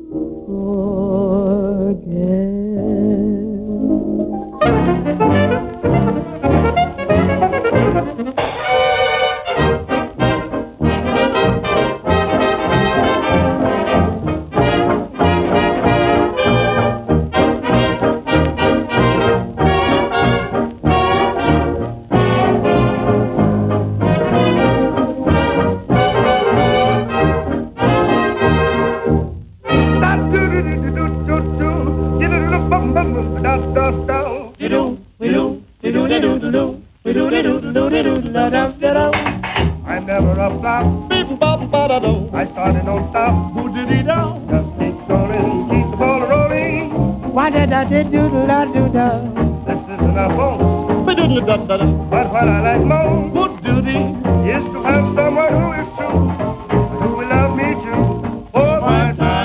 I'm never a flop. I started don't stop. Just keep going, keep the ball rolling. Why did I do do da do da? This isn't a phone. But what I like most is to have someone who is true, who will love me too. For my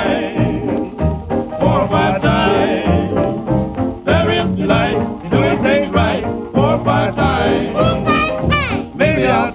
time, there is delight in doing things right. For my time, maybe I'll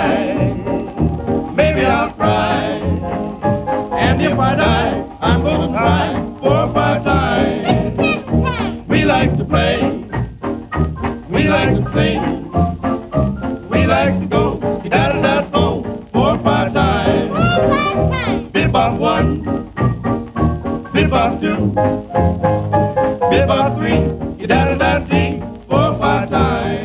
cry, and if I die, I'm gonna try. For my time, we like to play, we like to sing, we like to go, da-da-da-go. For my time, bebop 1, bebop 2, bebop 3, da-da-da-dee. For my time.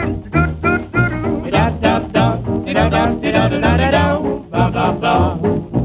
Da da da da da da da da da da da da.